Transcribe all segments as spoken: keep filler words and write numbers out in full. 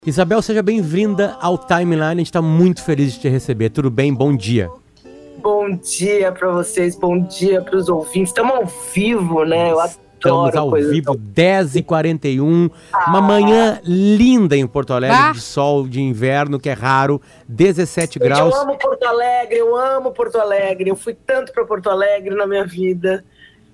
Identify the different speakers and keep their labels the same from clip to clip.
Speaker 1: Isabel, seja bem-vinda ao Timeline, a gente está muito feliz de te receber. Tudo bem? Bom dia.
Speaker 2: Bom dia para vocês, bom dia para os ouvintes. Estamos ao vivo, né? Eu adoro
Speaker 1: Estamos ao
Speaker 2: coisa
Speaker 1: vivo,
Speaker 2: tão...
Speaker 1: dez e quarenta e um,
Speaker 2: ah.
Speaker 1: uma manhã linda em Porto Alegre,
Speaker 3: bah.
Speaker 1: de sol, de inverno, que é raro, dezessete
Speaker 2: Gente,
Speaker 1: graus.
Speaker 2: Eu amo Porto Alegre, eu amo Porto Alegre, eu fui tanto para Porto Alegre na minha vida.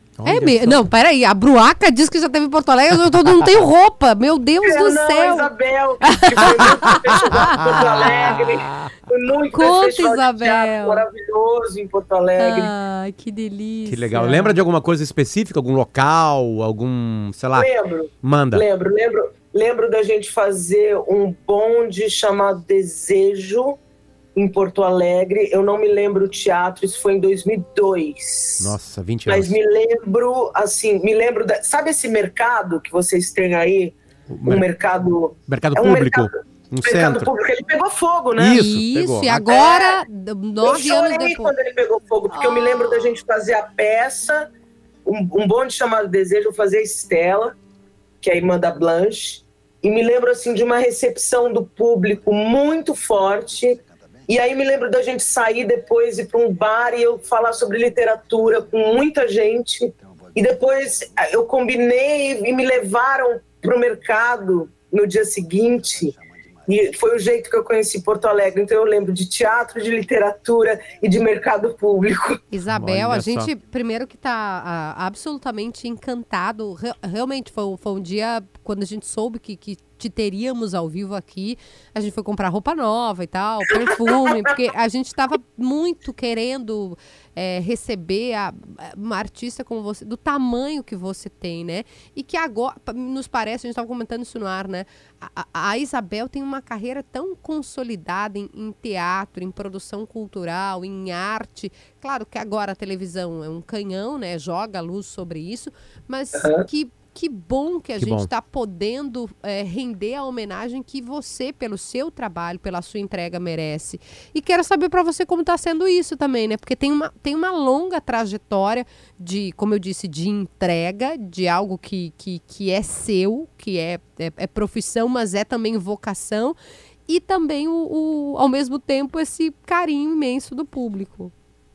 Speaker 3: É mesmo? Não, peraí, a Bruaca disse que já teve em Porto Alegre, eu tô, não tenho roupa, meu Deus
Speaker 2: eu
Speaker 3: do
Speaker 2: não,
Speaker 3: céu.
Speaker 2: Isabel, que foi muito festival em Porto Alegre, foi muito
Speaker 3: Conta,
Speaker 2: festival
Speaker 3: Isabel.
Speaker 2: de teatro maravilhoso em Porto Alegre.
Speaker 3: Ai, que delícia.
Speaker 1: Que legal. Lembra de alguma coisa específica, algum local, algum, sei lá?
Speaker 2: Lembro,
Speaker 1: Manda.
Speaker 2: lembro, lembro, lembro da gente fazer um bonde chamado Desejo, em Porto Alegre. Eu não me lembro o teatro, isso foi em dois mil e dois.
Speaker 1: Nossa, vinte anos.
Speaker 2: Mas me lembro, assim, me lembro... Da, sabe esse mercado que vocês têm aí?
Speaker 1: O
Speaker 2: Um
Speaker 1: mer-
Speaker 2: mercado...
Speaker 1: Mercado
Speaker 2: é um
Speaker 1: público,
Speaker 2: mercado,
Speaker 1: um
Speaker 2: mercado
Speaker 1: centro.
Speaker 2: público, ele pegou fogo, né?
Speaker 1: Isso,
Speaker 3: Isso,
Speaker 1: pegou.
Speaker 3: e agora, nove
Speaker 2: eu
Speaker 3: anos
Speaker 2: chorei
Speaker 3: depois.
Speaker 2: quando ele pegou fogo, porque eu me lembro da gente fazer a peça, um, um bonde chamado Desejo, eu fazia a Estela, que é a irmã da Blanche, e me lembro, assim, de uma recepção do público muito forte. E aí me lembro da gente sair depois, ir para um bar e eu falar sobre literatura com muita gente. E depois eu combinei e me levaram para o mercado no dia seguinte. E foi o jeito que eu conheci Porto Alegre. Então eu lembro de teatro, de literatura e de mercado público.
Speaker 3: Isabel,
Speaker 1: Olha
Speaker 3: a gente,
Speaker 1: só.
Speaker 3: primeiro que tá ah, absolutamente encantado. Re- realmente foi, um- foi um dia, quando a gente soube que, que te teríamos ao vivo aqui, a gente foi comprar roupa nova e tal, perfume, porque a gente estava muito querendo é, receber a- uma artista como você, do tamanho que você tem, né? E que agora, pa- nos parece, a gente estava comentando isso no ar, né? A, a- a Isabel tem uma carreira tão consolidada em, em teatro, em produção cultural, em arte. Claro que agora a televisão é um canhão, né? Joga luz sobre isso, mas
Speaker 2: Uhum.
Speaker 3: que, que bom que a
Speaker 1: Que
Speaker 3: gente
Speaker 1: bom.
Speaker 3: está podendo é, render a homenagem que você, pelo seu trabalho, pela sua entrega, merece. E quero saber para você como está sendo isso também, né? Porque tem uma, tem uma longa trajetória de, como eu disse, de entrega, de algo que, que, que é seu, que é, é, é profissão, mas é também vocação, e também, o, o, ao mesmo tempo, esse carinho imenso do público.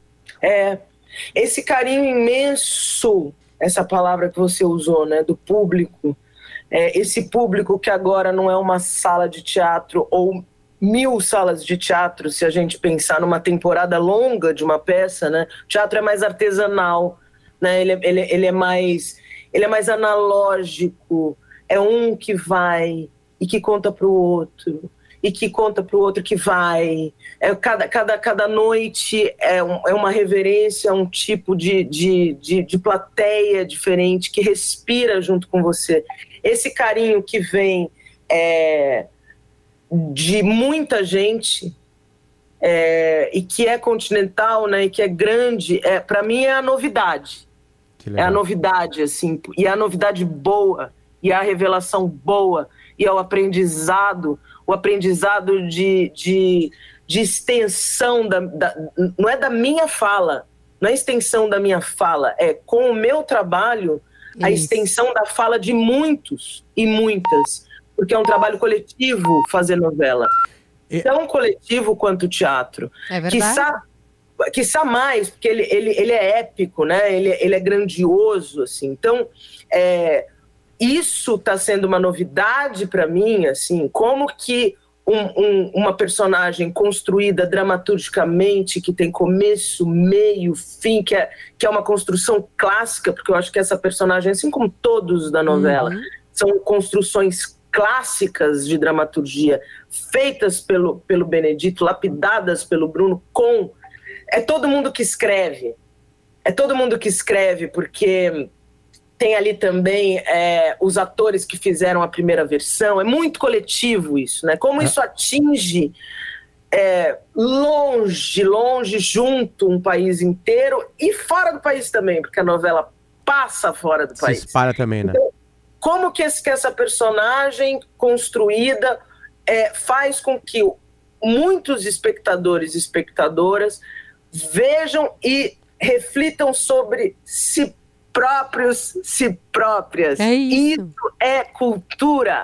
Speaker 2: É, esse carinho imenso, essa palavra que você usou, né, do público, é, esse público que agora não é uma sala de teatro ou mil salas de teatro, se a gente pensar numa temporada longa de uma peça, né, o teatro é mais artesanal, né, ele, é- ele, é- ele é mais, ele é mais analógico, é um que vai e que conta para o outro, e que conta para o outro que vai. É, cada, cada, cada noite é, um, é uma reverência a um tipo de, de, de, de plateia diferente que respira junto com você. Esse carinho que vem é, de muita gente é, e que é continental, né, e que é grande, é, para mim é a novidade.
Speaker 1: Que
Speaker 2: É
Speaker 1: legal.
Speaker 2: a novidade, assim, e é a novidade boa, e é a revelação boa, e é o aprendizado, o aprendizado de, de, de extensão, da, da, não é da minha fala, não é extensão da minha fala, é com o meu trabalho, a
Speaker 3: Isso.
Speaker 2: extensão da fala de muitos e muitas, porque é um trabalho coletivo fazer novela.
Speaker 1: E-
Speaker 2: Tão coletivo quanto o teatro.
Speaker 3: É verdade?
Speaker 2: Quiçá, quiçá mais, porque ele, ele, ele é épico, né? Ele, ele é grandioso, assim. Então, é, isso está sendo uma novidade para mim, assim, como que um- um- uma personagem construída dramaturgicamente, que tem começo, meio, fim, que é, que é uma construção clássica, porque eu acho que essa personagem, assim como todos da novela,
Speaker 3: Uhum.
Speaker 2: são construções clássicas de dramaturgia, feitas pelo, pelo Benedito, lapidadas pelo Bruno, com... É todo mundo que escreve. É todo mundo que escreve, porque tem ali também é, os atores que fizeram a primeira versão. É muito coletivo isso, né? Como isso atinge é, longe, longe, junto um país inteiro e fora do país também, porque a novela passa fora do
Speaker 1: Se
Speaker 2: país.
Speaker 1: espalha também, né?
Speaker 2: Como que, esse, que essa personagem construída é, faz com que muitos espectadores e espectadoras vejam e reflitam sobre si próprios, si próprias.
Speaker 3: É isso.
Speaker 2: Isso é cultura.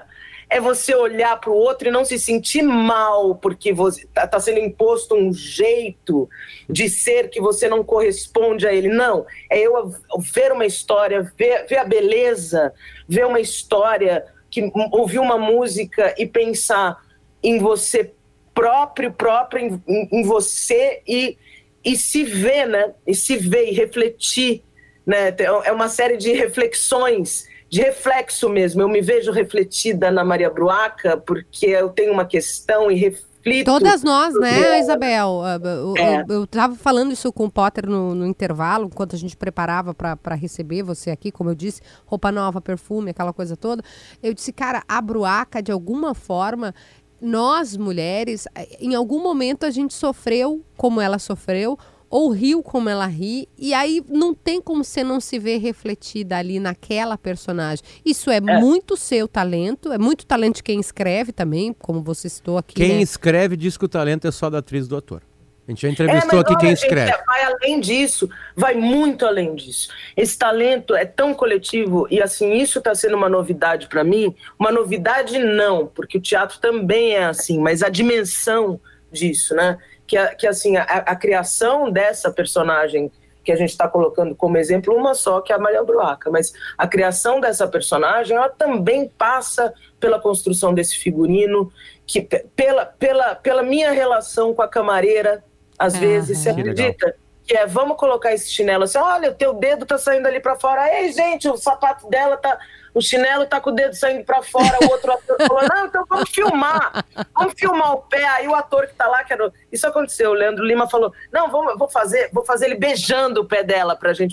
Speaker 2: é você olhar para o outro e não se sentir mal, porque está tá sendo imposto um jeito de ser que você não corresponde a ele. Não, é eu ver uma história, ver, ver a beleza, ver uma história, que, ouvir uma música e pensar em você próprio, próprio, em, em, em você e, e se ver, né? E se ver e refletir, né? É uma série de reflexões, de reflexo mesmo. Eu me vejo refletida na Maria Bruaca porque eu tenho uma questão e reflito.
Speaker 3: Todas nós, né, Isabel? Eu,
Speaker 2: é.
Speaker 3: eu, eu tava falando isso com o Potter no, no intervalo, enquanto a gente preparava para receber você aqui, como eu disse, roupa nova, perfume, aquela coisa toda. Eu disse, cara, a Bruaca, de alguma forma, nós mulheres, em algum momento a gente sofreu como ela sofreu, ou riu como ela ri, e aí não tem como você não se ver refletida ali naquela personagem. Isso é, é. muito seu talento, é muito talento de quem escreve também, como você citou aqui.
Speaker 1: Quem
Speaker 3: né?
Speaker 1: escreve diz que o talento é só da atriz e do ator. A gente já entrevistou
Speaker 2: é,
Speaker 1: aqui
Speaker 2: olha,
Speaker 1: quem
Speaker 2: gente,
Speaker 1: escreve.
Speaker 2: Vai além disso, vai muito além disso. Esse talento é tão coletivo e assim, isso está sendo uma novidade para mim. Uma novidade não, porque o teatro também é assim, mas a dimensão disso, né? Que, que assim, a, a criação dessa personagem que a gente está colocando como exemplo, uma só, que é a Maria Bruaca, mas a criação dessa personagem, ela também passa pela construção desse figurino, que, pela, pela, pela minha relação com a camareira, às uhum. vezes, você acredita? Que é, vamos colocar esse chinelo assim, olha, o teu dedo tá saindo ali para fora, ei, gente, o sapato dela tá... O chinelo tá com o dedo saindo pra fora, o outro ator falou, não, então vamos filmar, vamos filmar o pé, aí o ator que tá lá, que era... isso aconteceu, o Leandro Lima falou, não, vamos, vou, fazer, vou fazer ele beijando o pé dela pra gente...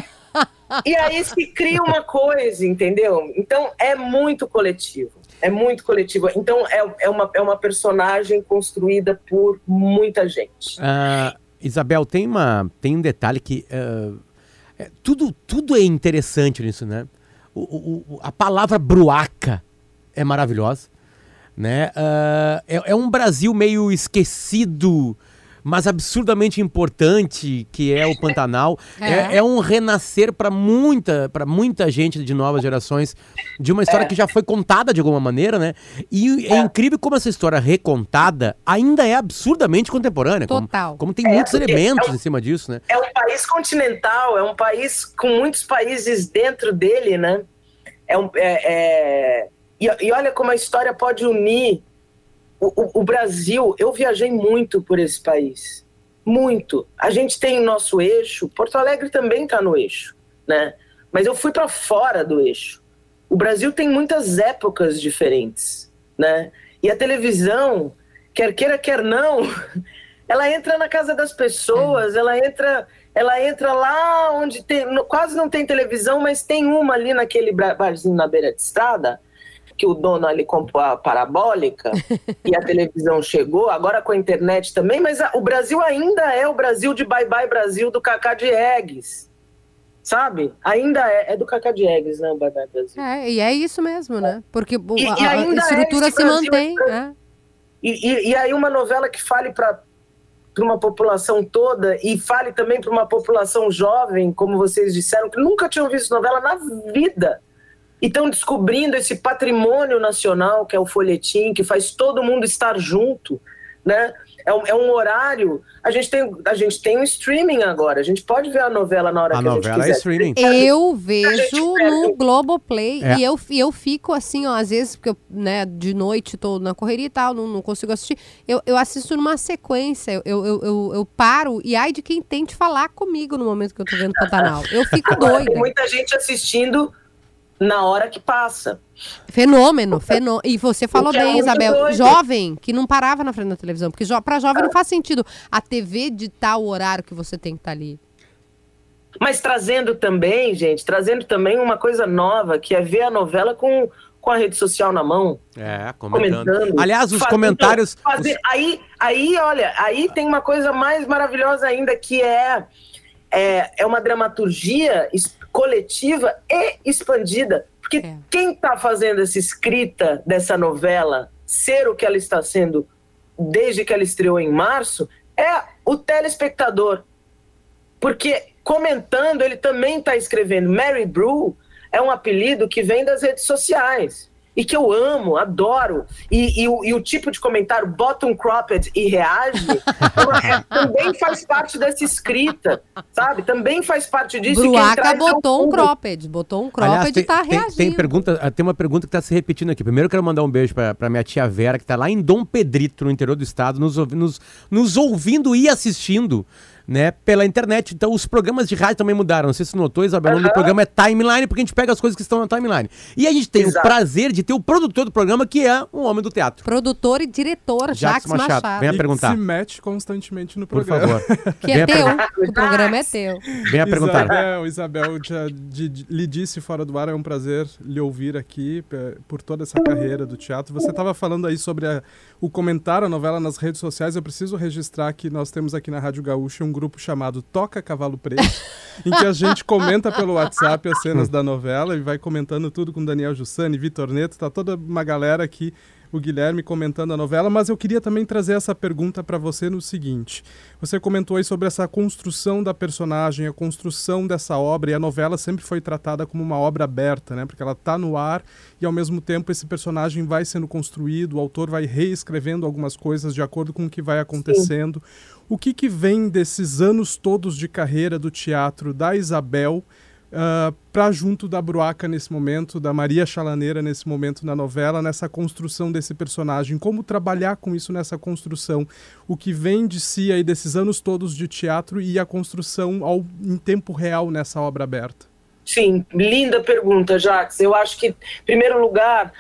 Speaker 2: E aí se cria uma coisa, entendeu? Então é muito coletivo, é muito coletivo, então é, é, uma, é uma personagem construída por muita gente.
Speaker 1: Uh, Isabel, tem, uma, tem um detalhe que, uh, é, tudo, tudo é interessante nisso, né? O, o, a palavra bruaca é maravilhosa, né? Uh, é, é um Brasil meio esquecido, mas absurdamente importante, que é o Pantanal. É, é, é um renascer para muita, para muita gente de novas gerações, de uma história é. que já foi contada de alguma maneira, né? E é, é incrível como essa história recontada ainda é absurdamente contemporânea.
Speaker 3: Total.
Speaker 1: Como, como tem
Speaker 2: é,
Speaker 1: muitos elementos
Speaker 2: é um,
Speaker 1: em cima disso, né?
Speaker 2: É um país continental, é um país com muitos países dentro dele, né? É um, é, é... E, e olha como a história pode unir o, o, o Brasil. Eu viajei muito por esse país, muito. A gente tem o nosso eixo, Porto Alegre também está no eixo, né? Mas eu fui para fora do eixo. O Brasil tem muitas épocas diferentes, né? E a televisão, quer queira, quer não, ela entra na casa das pessoas, ela entra... Ela entra lá onde tem, quase não tem televisão, mas tem uma ali naquele barzinho na beira de estrada, que o dono ali comprou a parabólica e a televisão chegou, agora com a internet também, mas a, o Brasil ainda é o Brasil de Bye Bye Brasil do Cacá Diegues, sabe? Ainda é, é do Cacá Diegues, né, o Bye Bye Brasil.
Speaker 3: É, e é isso mesmo, né? Porque
Speaker 2: e,
Speaker 3: a,
Speaker 2: e ainda
Speaker 3: a estrutura
Speaker 2: é
Speaker 3: se mantém.
Speaker 2: É. E, e, e aí uma novela que fale para para uma população toda e fale também para uma população jovem, como vocês disseram, que nunca tinham visto novela na vida e estão descobrindo esse patrimônio nacional que é o folhetim, que faz todo mundo estar junto, né? É um, é um horário, a gente, tem, a gente tem um streaming agora, a gente pode ver a novela na hora
Speaker 1: a
Speaker 2: que a gente quiser. A novela
Speaker 1: é streaming.
Speaker 3: Eu vejo no Globoplay
Speaker 1: é.
Speaker 3: e eu, eu fico assim, ó, às vezes, porque eu, né, de noite tô na correria e tal, não, não consigo assistir, eu, eu assisto numa sequência, eu, eu, eu, eu paro e ai de quem tente falar comigo no momento que eu tô vendo Pantanal. Eu fico doida.
Speaker 2: Tem muita gente assistindo na hora que passa.
Speaker 3: Fenômeno, fenômeno. E você falou
Speaker 2: é
Speaker 3: bem, Isabel,
Speaker 2: doido.
Speaker 3: Jovem, que não parava na frente da televisão, porque jo- pra jovem não faz sentido a T V ditar o horário que você tem que estar ali.
Speaker 2: Mas trazendo também, gente, trazendo também uma coisa nova, que é ver a novela com, com a rede social na mão.
Speaker 1: É, comentando.
Speaker 2: comentando
Speaker 1: Aliás, os
Speaker 2: fazendo,
Speaker 1: comentários...
Speaker 2: Fazer,
Speaker 1: os...
Speaker 2: Aí, aí, olha, aí tem uma coisa mais maravilhosa ainda, que é, é, é uma dramaturgia coletiva e expandida. Porque é. quem está fazendo essa escrita dessa novela ser o que ela está sendo desde que ela estreou em março é o telespectador. Porque comentando, ele também está escrevendo. Mary Brew é um apelido que vem das redes sociais. e que eu amo, adoro, e, e, o, e o tipo de comentário bottom cropped e reage, também faz parte dessa escrita, sabe? Também faz parte disso.
Speaker 3: Bruaca botou um cropped, botou um cropped Aliás, e tá
Speaker 1: tem,
Speaker 3: reagindo.
Speaker 1: Tem, pergunta, tem uma pergunta que tá se repetindo aqui. Primeiro eu quero mandar um beijo pra, pra minha tia Vera, que tá lá em Dom Pedrito, no interior do estado, nos, nos, nos ouvindo e assistindo, né, pela internet. Então os programas de rádio também mudaram. Não sei se você notou, Isabel, uhum. O programa é timeline, porque a gente pega as coisas que estão na timeline. E a gente tem Exato. o prazer de ter o produtor do programa, que é um homem do teatro.
Speaker 3: Produtor e diretor, Jacques Machado. Machado.
Speaker 1: Venha perguntar.
Speaker 4: E se mete constantemente no programa.
Speaker 1: Por favor.
Speaker 3: Que é teu, o programa é teu.
Speaker 1: Venha perguntar.
Speaker 4: Isabel, Isabel já de, de, lhe disse fora do ar, é um prazer lhe ouvir aqui por toda essa carreira do teatro. Você estava falando aí sobre a, o comentário, a novela nas redes sociais. Eu preciso registrar que nós temos aqui na Rádio Gaúcha um grupo chamado Toca Cavalo Preto, em que a gente comenta pelo WhatsApp as cenas da novela e vai comentando tudo com Daniel Jussani, Vitor Neto, tá toda uma galera aqui, o Guilherme comentando a novela, mas eu queria também trazer essa pergunta para você no seguinte. Você comentou aí sobre essa construção da personagem, a construção dessa obra, e a novela sempre foi tratada como uma obra aberta, né? Porque ela tá no ar e ao mesmo tempo esse personagem vai sendo construído, o autor vai reescrevendo algumas coisas de acordo com o que vai acontecendo. Sim. O que que vem desses anos todos de carreira do teatro da Isabel uh, para junto da Bruaca nesse momento, da Maria Chalaneira nesse momento na novela, nessa construção desse personagem? Como trabalhar com isso nessa construção? O que vem de si aí desses anos todos de teatro e a construção ao, em tempo real nessa obra aberta?
Speaker 2: Sim, linda pergunta, Jacques. Eu acho que, em primeiro lugar,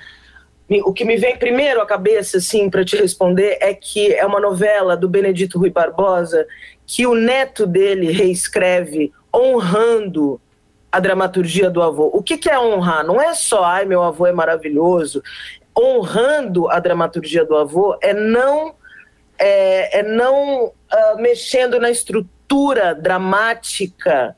Speaker 2: o que me vem primeiro à cabeça, assim, para te responder, é que é uma novela do Benedito Rui Barbosa que o neto dele reescreve honrando a dramaturgia do avô. O que, que é honrar? Não é só, ai, meu avô é maravilhoso. Honrando a dramaturgia do avô é não, é, é não uh, mexendo na estrutura dramática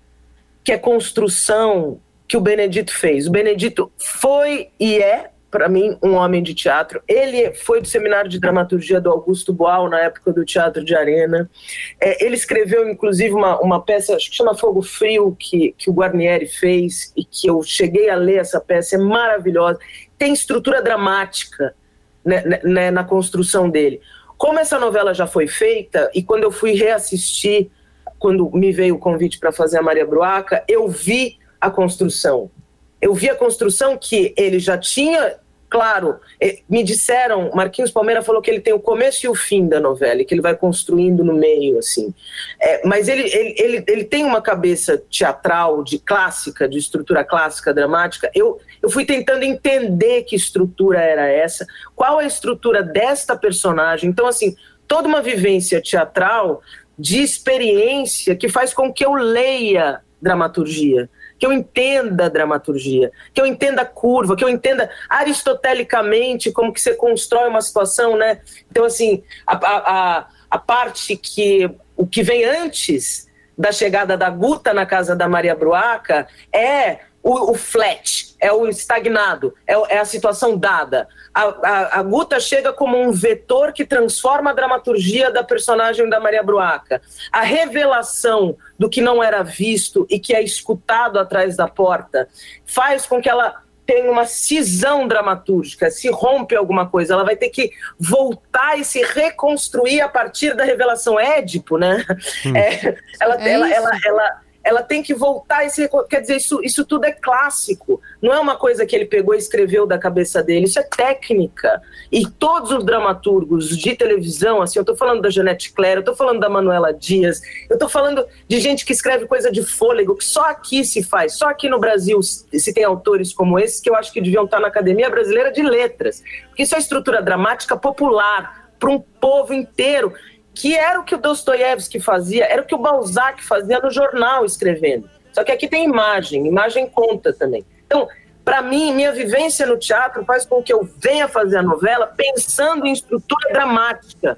Speaker 2: que é construção que o Benedito fez. O Benedito foi e é, para mim, um homem de teatro. Ele foi do seminário de dramaturgia do Augusto Boal, na época do Teatro de Arena. É, ele escreveu, inclusive, uma, uma peça, acho que chama Fogo Frio, que, que o Guarnieri fez, e que eu cheguei a ler essa peça, é maravilhosa. Tem estrutura dramática, né, né, na construção dele. Como essa novela já foi feita, e quando eu fui reassistir, quando me veio o convite para fazer a Maria Bruaca, eu vi a construção. Eu vi a construção que ele já tinha. Claro, me disseram, Marquinhos Palmeira falou que ele tem o começo e o fim da novela, e que ele vai construindo no meio, assim. É, mas ele, ele, ele, ele tem uma cabeça teatral, de clássica, de estrutura clássica, dramática. Eu, eu fui tentando entender que estrutura era essa, qual a estrutura desta personagem. Então, assim, toda uma vivência teatral de experiência que faz com que eu leia dramaturgia, que eu entenda a dramaturgia, que eu entenda a curva, que eu entenda aristotelicamente como que você constrói uma situação, né? Então, assim, a, a, a parte que, o que vem antes da chegada da Guta na casa da Maria Bruaca é o, o flat, é o estagnado, é, é a situação dada. A, a, a Guta chega como um vetor que transforma a dramaturgia da personagem da Maria Bruaca. A revelação do que não era visto e que é escutado atrás da porta faz com que ela tenha uma cisão dramatúrgica, se rompe alguma coisa, ela vai ter que voltar e se reconstruir a partir da revelação. Édipo, né? Hum. É, ela, é ela, ela, ela ela tem que voltar e se... Quer dizer, isso, isso tudo é clássico. Não é uma coisa que ele pegou e escreveu da cabeça dele. Isso é técnica. E todos os dramaturgos de televisão, assim, eu estou falando da Janete Claire, eu estou falando da Manuela Dias, eu estou falando de gente que escreve coisa de fôlego, que só aqui se faz, só aqui no Brasil se tem autores como esses, que eu acho que deviam estar na Academia Brasileira de Letras. Porque isso é estrutura dramática popular, para um povo inteiro, que era o que o Dostoiévski fazia, era o que o Balzac fazia no jornal escrevendo. Só que aqui tem imagem, imagem conta também. Então, para mim, minha vivência no teatro faz com que eu venha fazer a novela pensando em estrutura dramática.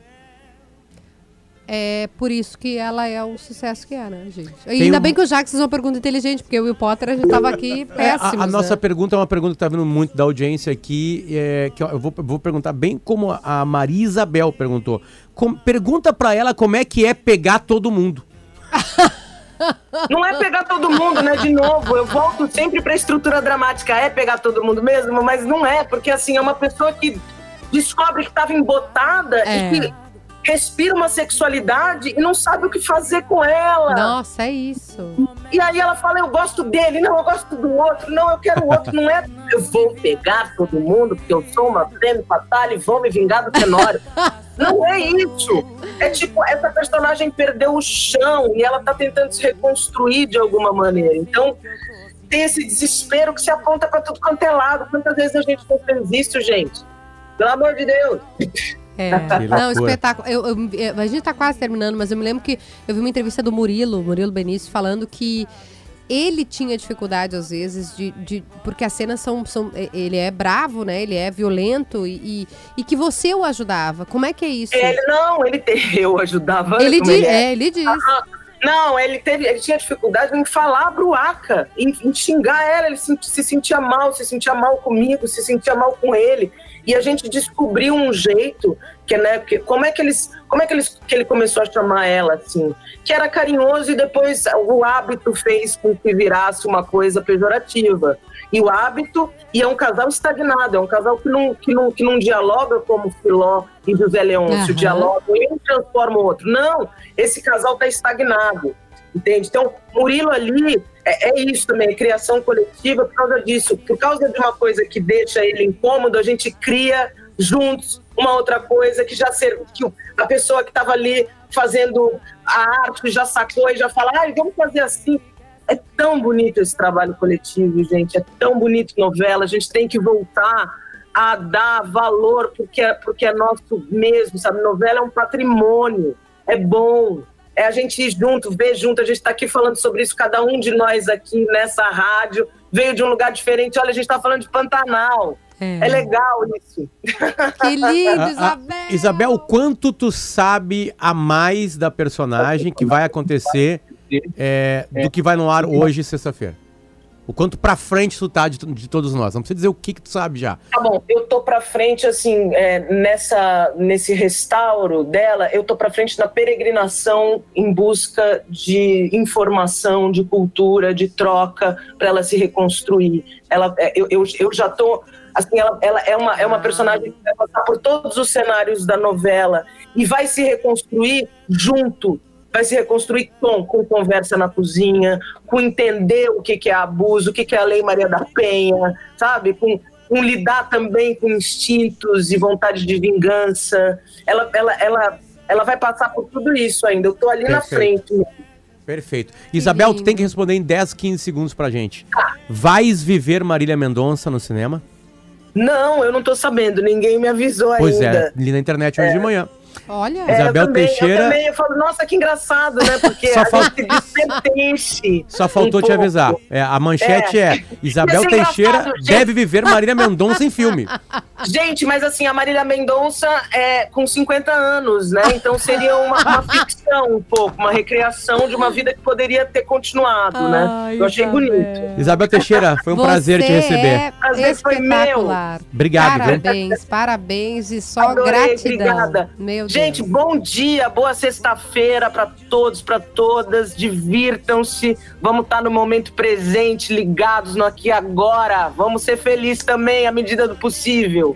Speaker 3: É por isso que ela é o sucesso que é, né, gente? E ainda um... bem que o Jacques fez uma pergunta inteligente, porque o Will Potter a gente estava aqui péssimo.
Speaker 1: É, a, a
Speaker 3: né?
Speaker 1: nossa pergunta é uma pergunta que está vindo muito da audiência aqui, é, que eu vou, vou perguntar bem como a Maria Isabel perguntou. Com, pergunta para ela como é que é pegar todo mundo.
Speaker 2: Não é pegar todo mundo, né? De novo, eu volto sempre pra estrutura dramática. É pegar todo mundo mesmo, mas não é, porque assim, é uma pessoa que descobre que estava embotada
Speaker 3: É.
Speaker 2: e que respira uma sexualidade e não sabe o que fazer com ela.
Speaker 3: Nossa, é isso.
Speaker 2: E aí ela fala, eu gosto dele, não, eu gosto do outro, não, eu quero o outro. Não é, eu vou pegar todo mundo, porque eu sou uma fêmea fatal e vou me vingar do Tenório. Não é isso. É tipo, essa personagem perdeu o chão e ela tá tentando se reconstruir de alguma maneira. Então, tem esse desespero que se aponta pra tudo quanto é lado. Quantas vezes a gente não fez isso, gente? Pelo amor de Deus.
Speaker 3: É.
Speaker 1: Que
Speaker 3: Não,
Speaker 1: loucura.
Speaker 3: espetáculo. Eu, eu- eu- a gente tá quase terminando, mas eu me lembro que eu vi uma entrevista do Murilo, Murilo Benício, falando que ele tinha dificuldade, às vezes, de, de- porque as cenas são, são. Ele é bravo, né? Ele é violento e, e, e que você o ajudava. Como é que é isso?
Speaker 2: Ele não, ele te, eu ajudava.
Speaker 3: Ele,
Speaker 2: como
Speaker 3: di-
Speaker 2: ele é.
Speaker 3: é, ele diz.
Speaker 2: Não, ele, teve, ele tinha dificuldade em falar bruaca, em, em xingar ela, ele se, se sentia mal, se sentia mal comigo, se sentia mal com ele. E a gente descobriu um jeito, que, né, que, como é, que, eles, como é que, eles, que ele começou a chamar ela, assim, que era carinhoso e depois o hábito fez com que virasse uma coisa pejorativa. E o hábito, e é um casal estagnado, é um casal que não, que não, que não dialoga como Filó e José Leôncio
Speaker 3: Aham.
Speaker 2: dialogam, e um transforma o outro. Não, esse casal está estagnado, entende? Então, Murilo ali, é, é isso também, é criação coletiva por causa disso. Por causa de uma coisa que deixa ele incômodo, a gente cria juntos uma outra coisa que já ser, que a pessoa que estava ali fazendo a arte já sacou e já fala, ai, vamos fazer assim. É tão bonito esse trabalho coletivo, gente, é tão bonito novela, a gente tem que voltar a dar valor porque é, porque é nosso mesmo, sabe? Novela é um patrimônio, é bom, é a gente ir junto, ver junto, a gente tá aqui falando sobre isso, cada um de nós aqui nessa rádio veio de um lugar diferente, olha, a gente tá falando de Pantanal,
Speaker 3: É.
Speaker 2: é legal isso.
Speaker 3: Que lindo,
Speaker 1: Ah, ah,
Speaker 3: Isabel!
Speaker 1: Isabel, o quanto tu sabe a mais da personagem que vai acontecer é, do que vai no ar hoje, sexta-feira? O quanto pra frente tu tá de, de todos nós? Não precisa dizer o que que tu sabe já.
Speaker 2: Tá bom, eu tô pra frente, assim, é, nessa, nesse restauro dela, eu tô pra frente na peregrinação em busca de informação, de cultura, de troca, pra ela se reconstruir. Ela, é, eu, eu, eu já tô... Assim, ela, ela é, uma, é uma personagem que vai passar por todos os cenários da novela e vai se reconstruir junto. Vai se reconstruir com, com conversa na cozinha, com entender o que, que é abuso, o que, que é a Lei Maria da Penha, sabe? Com, com lidar também com instintos e vontade de vingança. Ela, ela, ela, ela vai passar por tudo isso ainda. Eu tô ali na
Speaker 1: Perfeito.
Speaker 2: frente.
Speaker 1: Perfeito. Isabel, tu
Speaker 3: lindo.
Speaker 1: tem que responder em dez, quinze segundos pra gente. Vais viver Marília Mendonça no cinema?
Speaker 2: Não, eu não tô sabendo, ninguém me avisou
Speaker 1: Pois
Speaker 2: ainda.
Speaker 1: é, li na internet hoje de manhã.
Speaker 3: Olha,
Speaker 2: É,
Speaker 1: Isabel
Speaker 2: eu também,
Speaker 1: Teixeira-
Speaker 2: Eu também, eu falo, nossa, que engraçado, né? Porque
Speaker 1: Só
Speaker 2: a
Speaker 1: fal-
Speaker 2: gente despertence.
Speaker 1: Só faltou
Speaker 2: um
Speaker 1: te
Speaker 2: pouco.
Speaker 1: avisar. É, a manchete é, Isabel
Speaker 2: Ia ser
Speaker 1: Teixeira
Speaker 2: engraçado, gente.
Speaker 1: deve viver Marília Mendonça em filme.
Speaker 2: Gente, mas assim, a Marília Mendonça é com cinquenta anos, né? Então seria uma, uma ficção um pouco, uma recriação de uma vida que poderia ter continuado, né?
Speaker 3: Ai,
Speaker 2: Eu achei
Speaker 3: Isabel.
Speaker 2: bonito.
Speaker 1: Isabel Teixeira, foi um prazer te
Speaker 3: Você
Speaker 1: receber.
Speaker 3: É
Speaker 2: Prazer foi meu.
Speaker 3: espetacular.
Speaker 1: Obrigado, viu?
Speaker 3: Parabéns, parabéns e só
Speaker 2: Adorei,
Speaker 3: gratidão.
Speaker 2: obrigada.
Speaker 3: Meu
Speaker 2: Gente,
Speaker 3: Deus.
Speaker 2: bom dia, boa sexta-feira para todos, para todas. Divirtam-se. Vamos estar no momento presente, ligados no aqui e agora. Vamos ser felizes também, à medida do possível.